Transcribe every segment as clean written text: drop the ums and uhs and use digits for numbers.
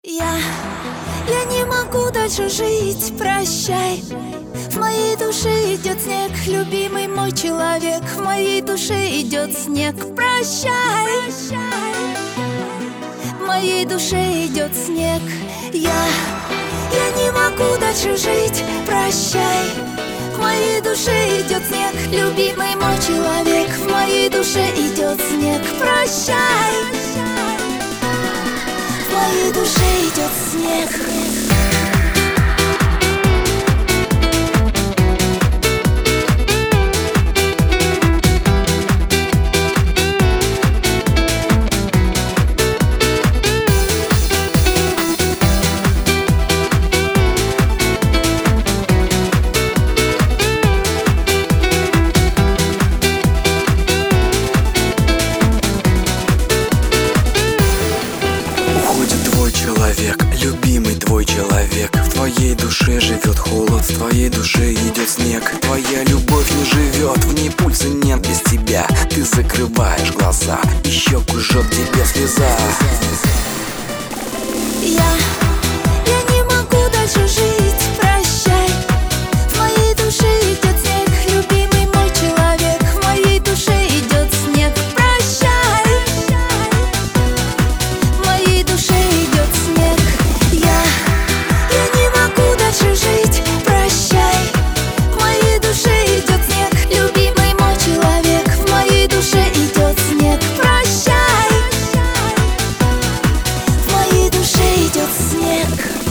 Я не могу дальше жить, прощай. В моей душе идет снег, любимый мой человек. В моей душе идет снег, прощай. В моей душе идет снег. Я не могу дальше жить, прощай. В моей душе идет снег, любимый мой человек. В моей душе идет снег, прощай. В моей душе идет снег. Любимый твой человек, в твоей душе живет холод, в твоей душе идет снег. Твоя любовь не живет, в ней пульса нет без тебя. Ты закрываешь глаза, и щеку жжет тебе слеза. Я не могу дальше жить, прощай. В моей душе идет снег, любимый мой человек. В моей душе идет снег, прощай. В моей душе идет снег. Я не могу дальше жить, прощай. В моей душе идет снег, любимый мой человек. В моей душе идет снег, прощай. В моей душе идет снег.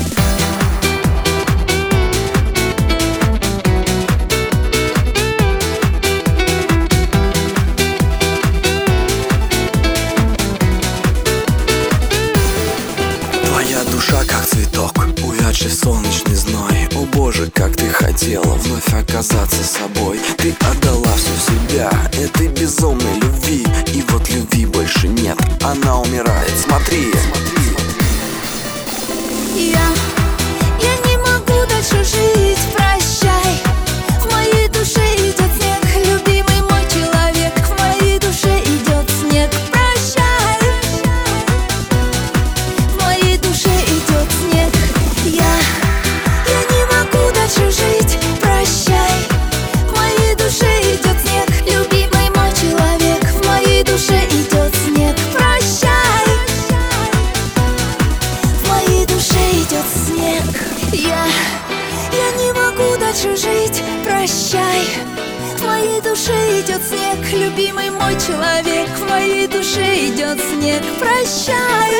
Твоя душа как цветок, увядший солнечный зной. О боже, как ты хотела вновь оказаться собой. Ты отдала все себя этой безумной любви. И вот любви больше нет, она умирает, смотри. Я не могу дальше жить, прощай. В моей душе идет снег, любимый мой человек. В моей душе идет снег, прощай. В моей душе идет снег. Я не могу дальше жить, прощай. В моей душе идет снег, любимый мой человек. В моей душе идет снег, прощай. В моей душе идет снег. Я не могу дальше жить, прощай. В моей душе идет снег, любимый мой человек. В моей душе идет снег, прощай.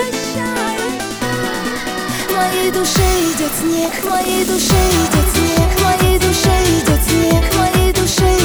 В моей душе идет снег, в моей душе идет снег, в моей душе идет снег, в моей душе